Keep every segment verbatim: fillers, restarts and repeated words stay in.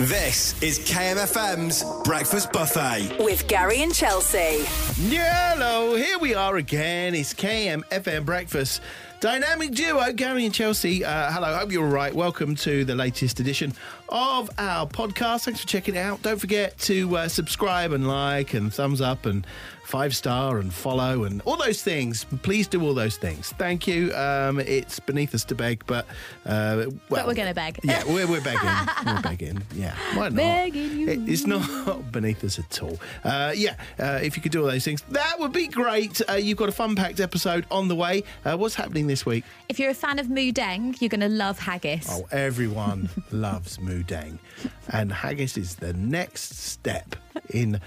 This is K M F M's Breakfast Buffet with Gary and Chelsea. Hello, here we are again. It's K M F M Breakfast. Dynamic duo, Gary and Chelsea. Uh, hello, hope you're all right. Welcome to the latest edition of our podcast. Thanks for checking it out. Don't forget to uh, subscribe and like and thumbs up and five star and follow and all those things. Please do all those things. Thank you. Um, it's beneath us to beg, but uh, well, but we're going to beg. Yeah, we're, we're begging. We're begging. Yeah, why not? Begging you. It, it's not beneath us at all. Uh, yeah, uh, if you could do all those things, that would be great. Uh, you've got a fun-packed episode on the way. Uh, what's happening this week? If you're a fan of Moodeng, you're going to love haggis. Oh, everyone loves Moodeng. And haggis is the next step in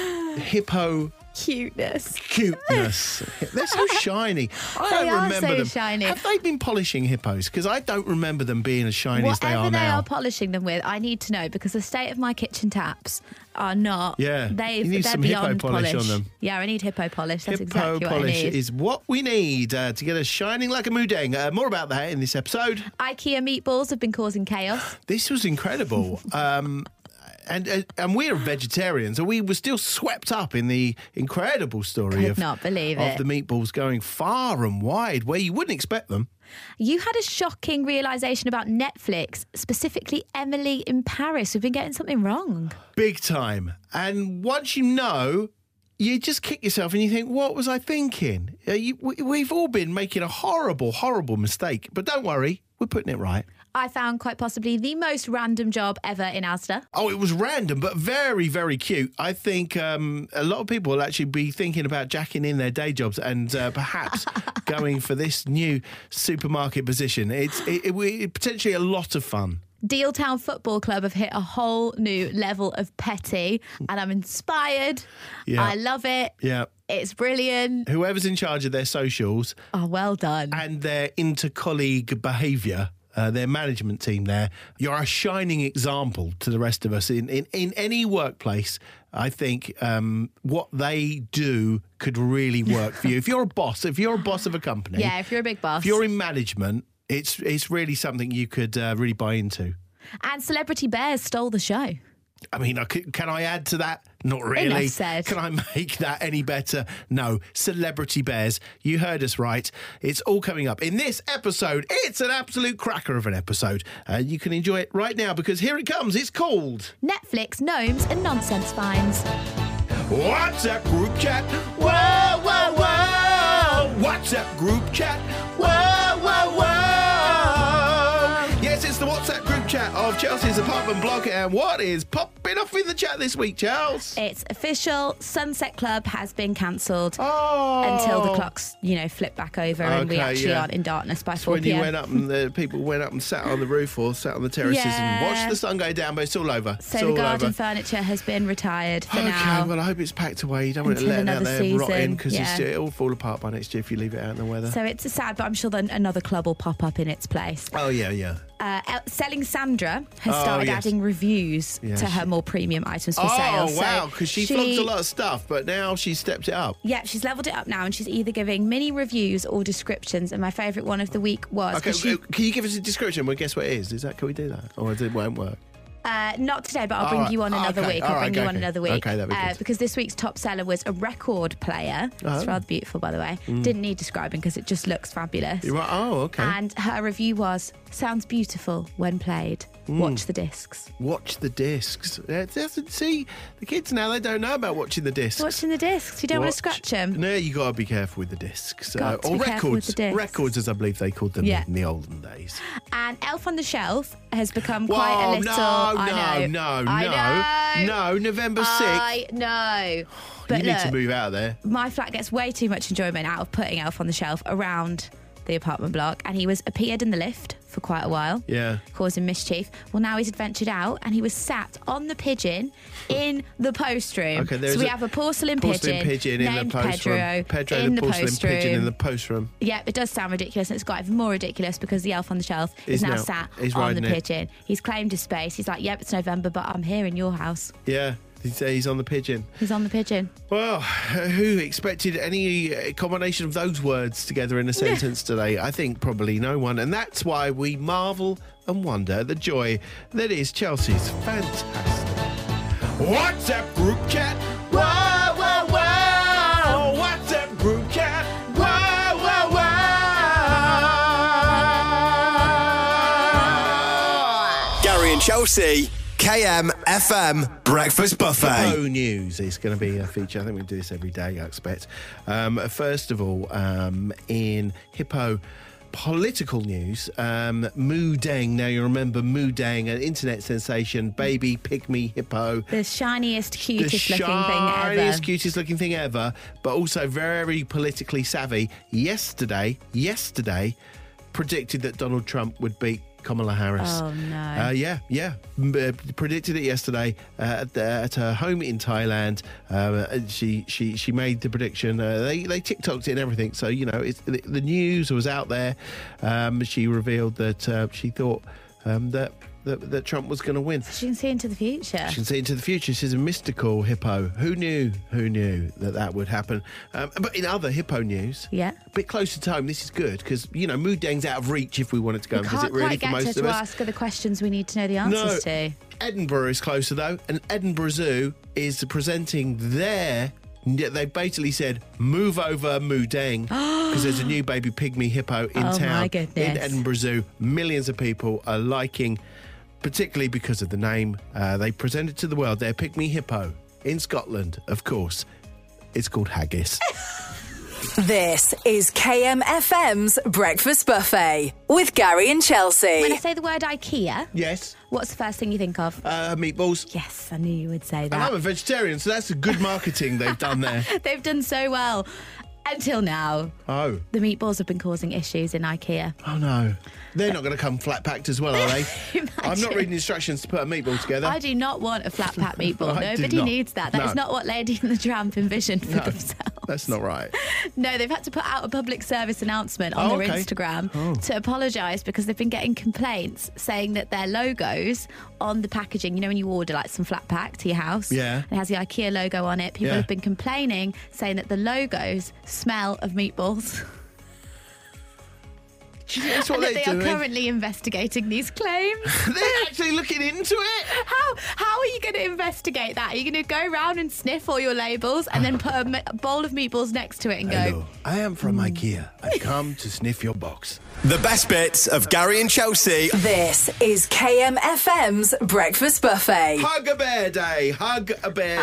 hippo cuteness. Cuteness. They're so shiny. I They don't are remember so them. shiny. Have they been polishing hippos? Because I don't remember them being as shiny as they Whatever are they now. are polishing them with, I need to know because the state of my kitchen taps are not. Yeah. They've, You need they're some hippo beyond polish on them. Yeah, I need hippo polish. That's Hippo exactly what I polish need. is what we need uh, to get us shining like a Moodeng. Uh, more about that in this episode. IKEA meatballs have been causing chaos. This was incredible. um, and uh, and we're vegetarians, and we were still swept up in the incredible story Could of, not believe of it. the meatballs going far and wide where you wouldn't expect them. You had a shocking realisation about Netflix, specifically Emily in Paris. We've been getting something wrong. Big time. And once you know, you just kick yourself and you think, what was I thinking? Uh, you, we, we've all been making a horrible, horrible mistake. But don't worry, we're putting it right. I found quite possibly the most random job ever in Asda. Oh, it was random, but very, very cute. I think um, a lot of people will actually be thinking about jacking in their day jobs and uh, perhaps going for this new supermarket position. It's it, it, it, potentially a lot of fun. Dealtown Football Club have hit a whole new level of petty, and I'm inspired. Yeah. I love it. Yeah. It's brilliant. Whoever's in charge of their socials Oh, well done. and their inter-colleague behaviour, Uh, their management team there, you're a shining example to the rest of us in, in, in any workplace. I think um, what they do could really work for you. If you're a boss, if you're a boss of a company, Yeah, if you're a big boss. if you're in management, it's it's really something you could uh, really buy into. And Celebrity Bears stole the show. I mean, I could, can I add to that? Not really. Enough said. Can I make that any better? No. Celebrity Bears. You heard us right. It's all coming up in this episode. It's an absolute cracker of an episode. Uh, you can enjoy it right now because here it comes. It's called Netflix, Gnomes and Nonsense Fines. WhatsApp Group Chat. Whoa, whoa, whoa. WhatsApp Group Chat. Whoa, whoa, whoa. Yes, it's the WhatsApp Group Chat of Chelsea's apartment block. And what is popping off in the chat this week, Charles? It's official. Sunset Club has been cancelled Oh. until the clocks, you know, flip back over and we Okay, actually yeah. aren't in darkness by It's four when you p.m. went up and the people went up and sat on the roof or sat on the terraces and Yeah. watched the sun go down, but it's all over. So it's the all garden over. furniture has been retired for Okay, now. well, I hope it's packed away. You don't want it Until letting out another there rotting season, because yeah. it'll fall apart by next year if you leave it out in the weather. So it's sad, but I'm sure that another club will pop up in its place. oh, yeah, yeah. Uh, El- Selling Sandra has Oh, started yes. adding reviews Yeah, to she- her more premium items for Oh, sale. So wow, because she, flogs a lot of stuff, but now she's stepped it up. Yeah, she's leveled it up now, and she's either giving mini reviews or descriptions. And my favourite one of the week was Okay, 'cause she, can you give us a description? We'll guess what it is. Is that, can we do that? Or it won't work? uh, not today, but I'll All bring right. you on another Okay, week. all I'll right, bring you okay, on okay. another week. Okay, that'd be uh, good. because this week's top seller was a record player. It's Oh. rather beautiful, by the way. Didn't need describing because it just looks fabulous. You're right. Oh, okay. And her review was, sounds beautiful when played. Mm. Watch the discs. Watch the discs. Yeah, that's- see, the kids now, they don't know about watching the discs. Watching the discs. You don't want to Watch- scratch them. No, you got to be careful with the discs. Got to or be careful records. with the discs. Records, as I believe they called them Yeah. in the olden days. And Elf on the Shelf has become quite Whoa, a little... no, I know. no, no, I no. know. No, November sixth. I know. But you need look, to move out of there. my flat gets way too much enjoyment out of putting Elf on the Shelf around the apartment block, and he was appeared in the lift for quite a while, Yeah. causing mischief. Well, now he's adventured out, and he was sat on the pigeon in the post room. Okay, there's so we a have a porcelain, Porcelain pigeon, in the named post Pedro, room. Pedro, in the the porcelain post pigeon room. in the post room. Yeah, it does sound ridiculous, and it's got even more ridiculous because the Elf on the Shelf is He's now, now- sat he's on the riding it. pigeon. He's claimed his space. He's like, yep, it's November, but I'm here in your house. Yeah. He's, he's on the pigeon. He's on the pigeon. Well, who expected any uh, combination of those words together in a sentence today? I think probably no one. And that's why we marvel and wonder, the joy that is Chelsea's fantastic WhatsApp group chat. Wow, wow, wow. WhatsApp group chat. Wow, wow, wow. Gary and Chelsea, K M F M Breakfast Buffet. Hippo news is going to be a feature. I think we do this every day, I expect. Um, first of all, um, in Hippo political news, um, Moo Deng. Now, you remember Moo Deng, an internet sensation, baby pygmy hippo. The shiniest, cutest the looking thing ever. shiniest, cutest looking thing ever, but also very politically savvy. Yesterday, yesterday, predicted that Donald Trump would beat Kamala Harris. Oh, no. Uh, yeah, yeah. M- uh, predicted it yesterday uh, at, the, at her home in Thailand. Uh, she she she made the prediction. Uh, they they TikToked it and everything. So, you know, it's, the, the news was out there. Um, she revealed that uh, she thought um, that, that that Trump was going to win. She can see into the future. She can see into the future. She's a mystical hippo. Who knew? Who knew that that would happen? Um, but in other hippo news, Yeah. a bit closer to home, this is good because, you know, Moo Deng's out of reach if we wanted to go We and can't visit, really, quite for get her most to of us. ask her the questions we need to know the answers No. to. Edinburgh is closer, though, and Edinburgh Zoo is presenting their... They basically said, move over Moo Deng, because there's a new baby pygmy hippo in Oh, town. my goodness. In Edinburgh Zoo. Millions of people are liking, particularly because of the name. Uh, they presented to the world their pygmy hippo in Scotland, of course. It's called Haggis. This is K M F M's Breakfast Buffet with Gary and Chelsea. When I say the word IKEA, Yes. what's the first thing you think of? Uh, meatballs. Yes, I knew you would say And I'm that. a vegetarian, so that's a good marketing they've done there. They've done so well. Until now, Oh. the meatballs have been causing issues in IKEA. Oh, no. They're not going to come flat packed as well, are they? I'm not Imagine. reading instructions to put a meatball together. I do not want a flat pack meatball. I do Nobody not. needs that. That is No. not what Lady and the Tramp envisioned for No, themselves. that's not right. No, they've had to put out a public service announcement on Oh, their okay. Instagram Oh. to apologise because they've been getting complaints saying that their logos on the packaging, you know, when you order like some flat pack to your house, Yeah. it has the IKEA logo on it. People Yeah. have been complaining, saying that the logos smell of meatballs. Do you think that's what And that they're they doing? are currently investigating these claims. They're actually looking into it. How how are you going to investigate that? Are you going to go around and sniff all your labels and then put a me- bowl of meatballs next to it and go, Hello, I am from IKEA. I've come to sniff your box. The best bits of Gary and Chelsea. This is K M F M's Breakfast Buffet. Hug a Bear Day. Hug a Bear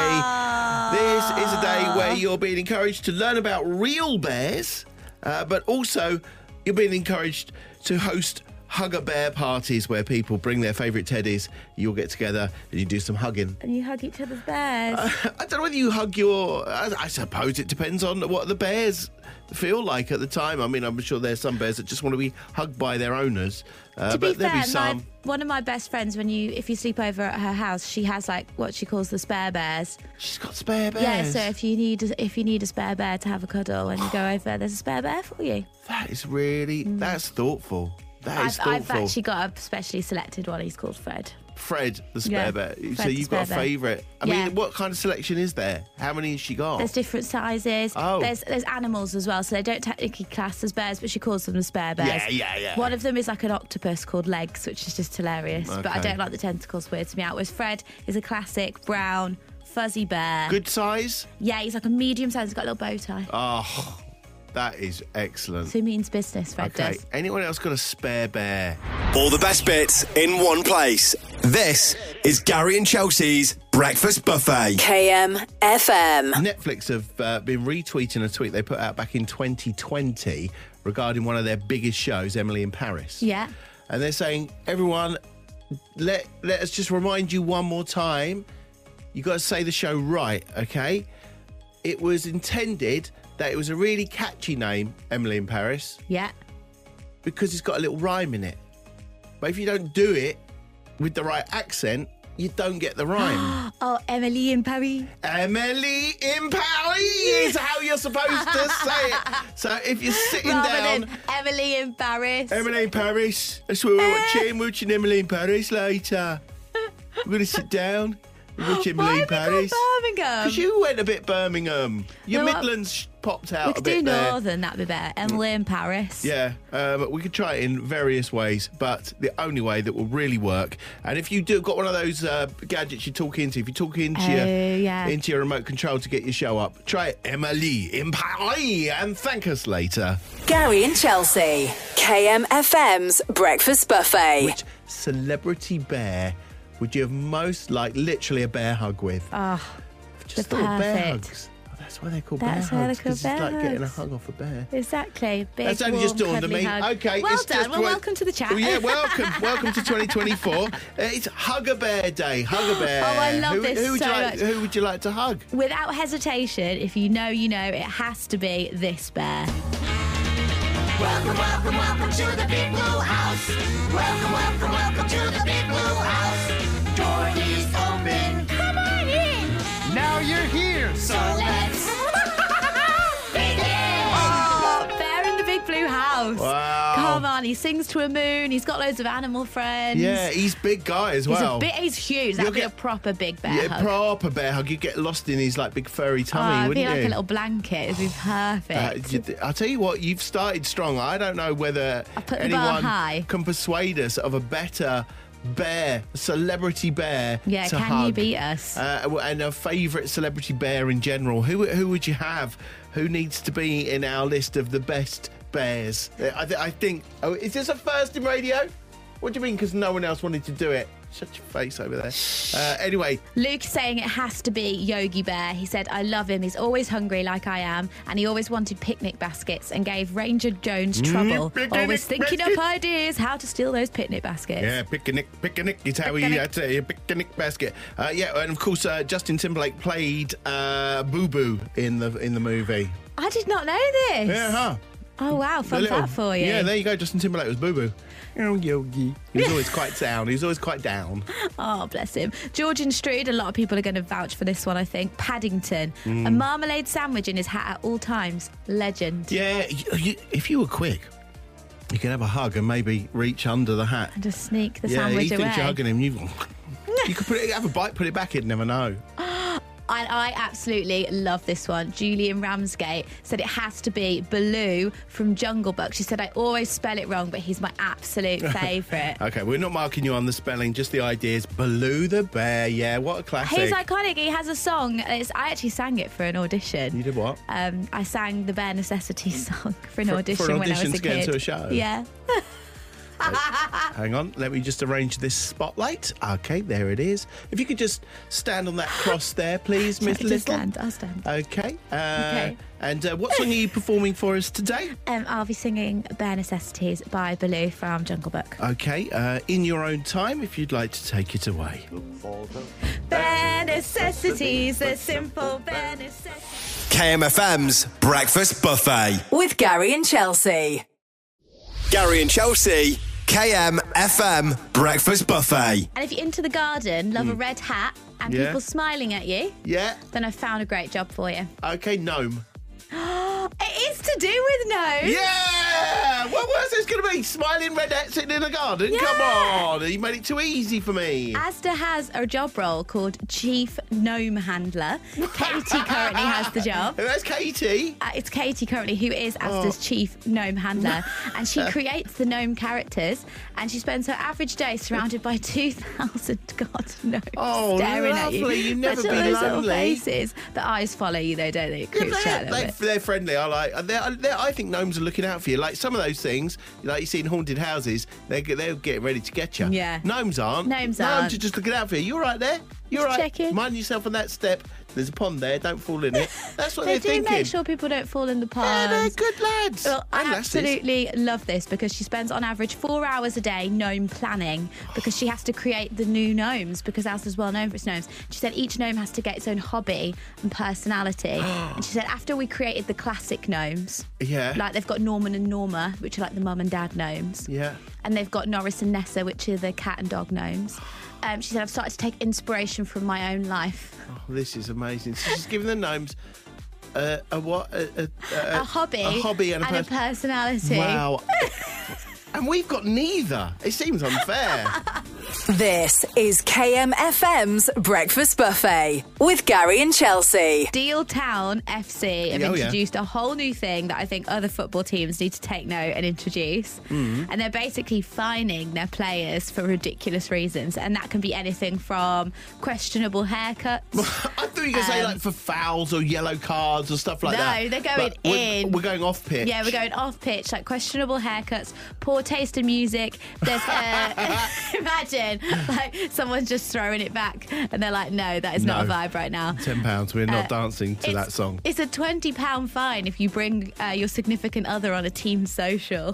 Day. This is a day where you're being encouraged to learn about real bears, uh, but also you're being encouraged to host Hug a Bear parties where people bring their favourite teddies. You'll get together and you do some hugging. and you hug each other's bears. I don't know whether you hug your... I, I suppose it depends on what the bears feel like at the time. I mean, I'm sure there's some bears that just want to be hugged by their owners. Uh, To be but there'll fair, be some... my, one of my best friends, when you if you sleep over at her house, she has like what she calls the spare bears. She's got spare bears. Yeah, so if you need if you need a spare bear to have a cuddle when you go over, there's a spare bear for you. That is really... That's thoughtful. That is Mm. I've, I've thoughtful. actually got a specially selected one. He's called Fred. Fred, the spare Yeah, bear. Fred so the you've got a spare bear. favourite. I Yeah. mean, what kind of selection is there? How many has she got? There's different sizes. Oh. There's there's animals as well, so they don't technically class as bears, but she calls them the spare bears. Yeah, yeah, yeah. One of them is like an octopus called Legs, which is just hilarious. But I Okay. don't like the tentacles, weirds me out. Whereas Fred is a classic brown fuzzy bear. Good size? Yeah, he's like a medium size. He's got a little bow tie. Oh, that is excellent. So he means business, Fred Okay, does. anyone else got a spare bear? All the best bits in one place. This is Gary and Chelsea's Breakfast Buffet. K M F M. Netflix have uh, been retweeting a tweet they put out back in twenty twenty regarding one of their biggest shows, Emily in Paris. Yeah. And they're saying, everyone, let let us just remind you one more time. You got to say the show right, okay? It was intended that it was a really catchy name, Emily in Paris, Yeah. because it's got a little rhyme in it. But if you don't do it with the right accent, you don't get the rhyme. Oh, Emily in Paris. Emily in Paris is how you're supposed to say it. So if you're sitting Rather down, than Emily in Paris. Emily in Paris, that's what we're watching. We're watching Emily in Paris later. We're going to sit down and watch Emily Why in have we Paris. got Birmingham? Because you went a bit Birmingham. Your No, I- Midlands popped out We a could bit do there. Northern, that'd be better. Emily in Paris. Yeah, uh, but we could try it in various ways, but the only way that will really work. And if you do got one of those uh, gadgets you talk into, if you talk into Oh, your yeah. into your remote control to get your show up, try it, Emily in Paris, and thank us later. Gary and Chelsea, K M F M's Breakfast Buffet. Which celebrity bear would you have most like literally a bear hug with? Oh, Just the little bear perfect. hugs. Oh, that's why they're called That's bear why hugs. they're called 'Cause it's bear like getting a hugs. hug off a bear. exactly. Big, That's only warm, just dawned on cuddly me. hug. Okay, well it's done. just Well, when- welcome to the chat. Well, yeah, welcome, welcome to twenty twenty-four. Uh, it's Hug a Bear Day. Hug a Bear. Oh, I love who, this who would so you like, much. Who would you like to hug? Without hesitation, if you know, you know, it has to be this bear. Welcome, welcome, welcome to the big blue house. Welcome, welcome, welcome to the big blue house. Door is open. Come on in. Now you're here. So let's begin. Oh, bear in the big blue house. Wow. Come on, he sings to a moon. He's got loads of animal friends. Yeah, he's a big guy as He's well. a bit. He's huge. That'd You'll be get- a proper big bear Yeah, hug. proper bear hug. You get lost in his like big furry Oh, tummy, it'd be wouldn't like you? a little blanket. It'd be Uh, perfect. you- I'll tell you what, you've started strong. I don't know whether I put the bar anyone high. can persuade us of a better bear, celebrity bear Yeah, to can hug. you beat us? Uh, and a favourite celebrity bear in general. Who who would you have? Who needs to be in our list of the best bears? Uh, I, th- I think. Oh, is this a first in radio? What do you mean? Because no one else wanted to do it. Shut your face over there. Uh, anyway, Luke saying it has to be Yogi Bear. He said, I love him. He's always hungry like I am. And he always wanted picnic baskets and gave Ranger Jones trouble. picnic always thinking basket. up ideas how to steal those picnic baskets. yeah, picnic, picnic is how we Picnic. uh, say it, picnic basket. Uh, yeah, and of course uh, Justin Timberlake played uh, Boo Boo in the in the movie. I did not know this. Yeah, huh? Oh, wow. The Fun little- fact for you. Yeah, there you go. Justin Timberlake was Boo Boo. Oh, Yogi. He was always quite down. He was always quite down. Oh, bless him. George and Strood, a lot of people are going to vouch for this one, I think. Paddington. Mm. A marmalade sandwich in his hat at all times. Legend. Yeah, you, you, if you were quick, you could have a hug and maybe reach under the hat. And just sneak the yeah, sandwich he away. thinks you're hugging him. You, you could put it, have a bite, put it back. He'd never know. And I absolutely love this one. Julian Ramsgate said it has to be Baloo from Jungle Book. She said, I always spell it wrong, but he's my absolute favourite. Okay, we're not marking you on the spelling, just the ideas. Baloo the Bear, yeah, what a classic. He's iconic. He has a song. It's, I actually sang it for an audition. You did what? Um, I sang the Bare Necessities song for an For- for audition an when I audition was a to get kid. into a show? Yeah. Hang on, let me just arrange this spotlight. Okay, there it is. If you could just stand on that cross there, please, Miss Just Little. stand. I'll stand. Okay. Uh, Okay. And uh, what song are you performing for us today? Um, I'll be singing Bare Necessities by Baloo from Jungle Book. Okay, uh, in your own time, if you'd like to take it away. Bare necessities, the simple bare necessities. K M F M's Breakfast Buffet. With Gary and Chelsea. Gary and Chelsea, K M F M Breakfast Buffet. And if you're into the garden, love a red hat, and Yeah. people smiling at you, Yeah. then I've found a great job for you. Okay, gnome. It is to do with no. Yeah! What was this going to be? Smiling redhead sitting in the garden? Yeah. Come on! You made it too easy for me. Asda has a job role called Chief Gnome Handler. Katie currently has the job. Oh, that's Katie. Uh, it's Katie currently who is Asda's Oh. chief gnome handler, and she creates the gnome characters, and she spends her average day surrounded by two thousand god gnomes Oh, staring at you. lovely. You'd never Look at be those little lonely. faces. The eyes follow you though, don't they? It creeps you out a They're, little they, bit. they're friendly. I like. They're, they're, I think gnomes are looking out for you. Like some of those things, like you see in haunted houses, they're they're getting ready to get you. Yeah. Gnomes aren't. Gnomes Gnomes aren't. are just looking out for you. You're right there. You're Just right. checking. Mind yourself on that step. There's a pond there. Don't fall in it. That's what They they're do thinking. make sure people don't fall in the Yeah, they're ponds. good lads. Well, I And lasses. absolutely love this because she spends on average four hours a day gnome planning because she has to create the new gnomes because Asda's well known for its gnomes. She said each gnome has to get its own hobby and personality. And she said after we created the classic gnomes, Yeah. like they've got Norman and Norma, which are like the mum and dad gnomes. Yeah. And they've got Norris and Nessa, which are the cat and dog gnomes. Um, she said, I've started to take inspiration from my own life. Oh, this is amazing. So she's giving the gnomes uh, a what? A, a, a, A hobby, A hobby and a, and a pers- personality. Wow. And we've got neither. It seems unfair. This is K M F M's Breakfast Buffet with Gary and Chelsea. Deal Town F C have Oh, yeah. introduced a whole new thing that I think other football teams need to take note and introduce. Mm. And they're basically fining their players for ridiculous reasons. And that can be anything from questionable haircuts. I thought you were going to say Um, like for fouls or yellow cards or stuff like No, that. they're going But we're- in. We're going off pitch. Yeah, we're going off pitch, like questionable haircuts, poor taste in music. There's, uh, imagine, like someone's just throwing it back, and they're like, "No, that is not a No. vibe right now." ten pounds. We're not Uh, dancing to It's- that song. It's a twenty pound fine if you bring uh, your significant other on a team social.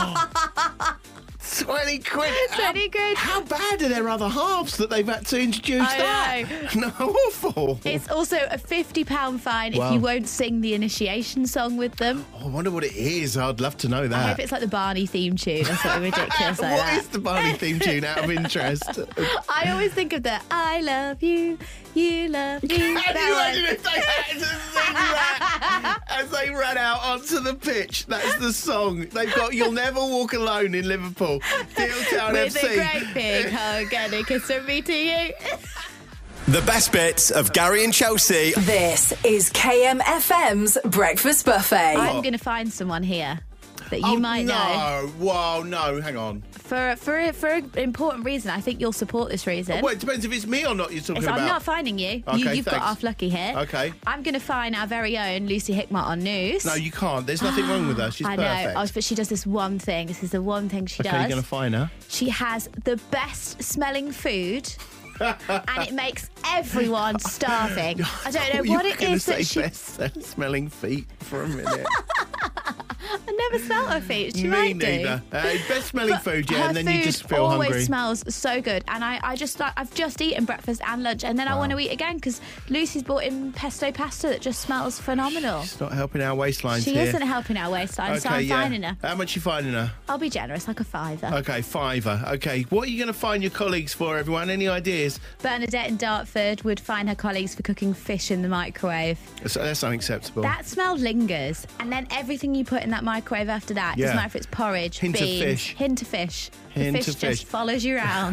twenty quid. twenty quid. How bad are their other halves that they've had to introduce I that? No, awful. It's also a fifty pound fine if Wow. you won't sing the initiation song with them. Oh, I wonder what it is. I'd love to know that. I hope it's like the Barney theme tune or something ridiculous like What that. is the Barney theme tune out of interest? I always think of the I love you, you love me. Can you that imagine one. if they had to sing that as they ran out onto the pitch? That's the song. They've got You'll Never Walk Alone in Liverpool. Deal Town With F C. a great big hug and a kiss from me to you. The best bits of Gary and Chelsea. This is K M F M's Breakfast Buffet. I'm going to find someone here that you Oh, might no. know. Whoa, no, hang on. For for for an important reason. I think you'll support this reason. Well, it depends if it's me or not you're talking It's- about. I'm not finding you. Okay, you you've got thanks. off lucky here. Okay. I'm going to find our very own Lucy Hickmott on news. No, you can't. There's nothing wrong with her. She's I perfect. know, oh, but she does this one thing. This is the one thing she okay, does. you're going to find her. She has the best smelling food. And it makes everyone starving. I don't know You what were it gonna is say that she. best smelling feet for a minute. I never smelled her feet. She Me might do. neither. Uh, best smelling But food, yeah, her and then you food just feel always hungry. smells so good, and I, I just like I've just eaten breakfast and lunch, and then I want to eat again because Lucy's bought in pesto pasta that just smells phenomenal. It's not helping our waistlines She here. isn't helping our waistline, so I'm yeah. finding her. How much you finding her? I'll be generous, like a fiver. Okay, fiver. Okay, what are you going to find your colleagues for, everyone? Any ideas? Bernadette in Dartford would find her colleagues for cooking fish in the microwave. That's, that's unacceptable. That smell lingers, and then everything you put in that microwave after that, Yeah. doesn't matter if it's porridge, Hint of beans, fish. hint of fish. Hint the fish of fish. just follows you around.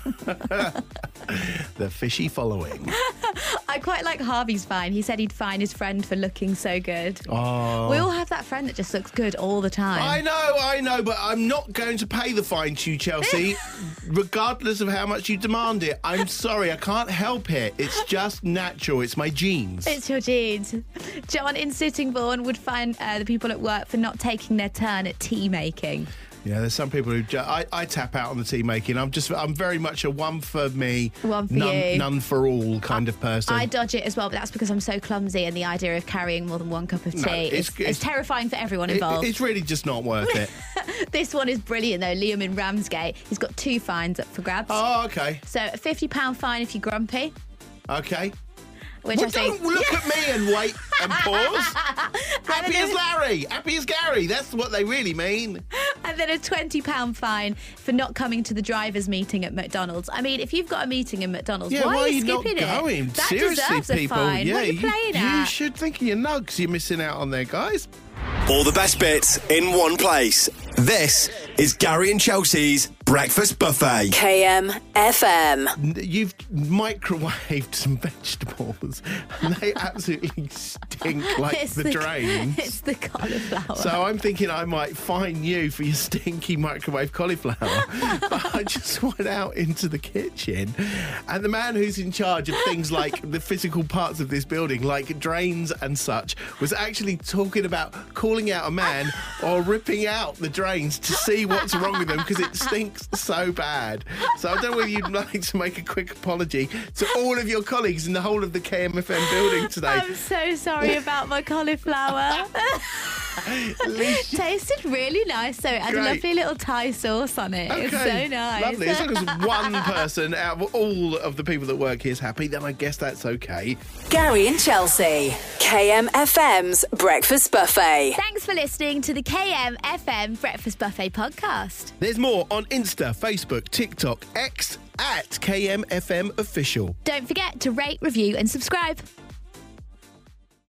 The fishy following. I quite like Harvey's fine. He said he'd fine his friend for looking so good. Oh. We all have that friend that just looks good all the time. I know, I know, but I'm not going to pay the fine to you, Chelsea, regardless of how much you demand it. I'm sorry, I can't help it. It's just natural. It's my genes. It's your genes. John in Sittingbourne would find uh, the people at work for not taking their turn at tea making. Yeah, there's some people who ju- I, I tap out on the tea making. I'm just I'm very much a one for me, One for none, you. none for all kind of person. I dodge it as well, but that's because I'm so clumsy, and the idea of carrying more than one cup of tea No, is, it's- is terrifying for everyone It- involved. it's really just not worth it. This one is brilliant, though. Liam in Ramsgate. He's got two fines up for grabs. Oh, okay, So a fifty pound fine if you're grumpy, okay. which Well, I think... don't look at me and wait and pause. Happy as Larry, happy as Gary. That's what they really mean. And then a twenty pound fine for not coming to the drivers' meeting at McDonald's. I mean, if you've got a meeting in McDonald's, Yeah, why, why are you not skipping going? it? That Seriously, deserves a people. fine. Yeah, what are you you, playing you at? should think of your nugs. You're missing out on there, guys. All the best bits in one place. This is Gary and Chelsea's Breakfast Buffet. K M F M. You've microwaved some vegetables, and they absolutely stink like It's the, drains. It's the cauliflower. So I'm thinking I might fine you for your stinky microwave cauliflower. But I just went out into the kitchen, and the man who's in charge of things like the physical parts of this building, like drains and such, was actually talking about calling out a man or ripping out the drains to see what's wrong with them because it stinks so bad. So I don't know whether you'd like to make a quick apology to all of your colleagues in the whole of the K M F M building today. I'm so sorry about my cauliflower. At least Tasted really nice, though. It had a Great. lovely little Thai sauce on it. It's so nice. Lovely. As long as one person out of all of the people that work here is happy, then I guess that's okay. Gary and Chelsea. K M F M's Breakfast Buffet. Thanks for listening to the K M F M Breakfast Buffet podcast. There's more on Insta, Facebook, TikTok, X at K M F M Official. Don't forget to rate, review, and subscribe.